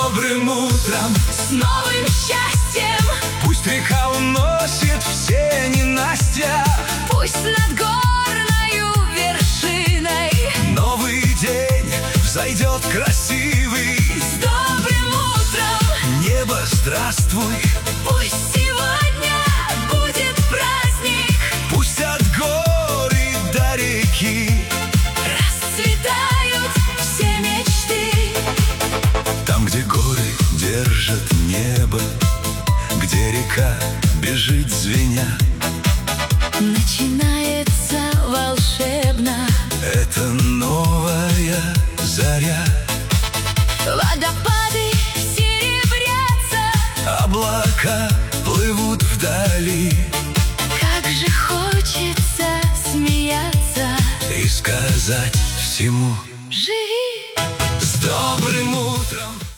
добрым утром, с новым счастьем. пусть река уносит все ненастья, Пусть над горною вершиной новый день взойдет красивый. с добрым утром, Небо, здравствуй, пусть сегодня будет праздник. пусть от гор и до реки Расцветают все мечты. там, где горы держат небо, где река бежит звеня, Начинается волшебно. это новая заря. Водопады серебрятся, Облака плывут вдали, как же хочется смеяться. и сказать всему Живи! с добрым утром.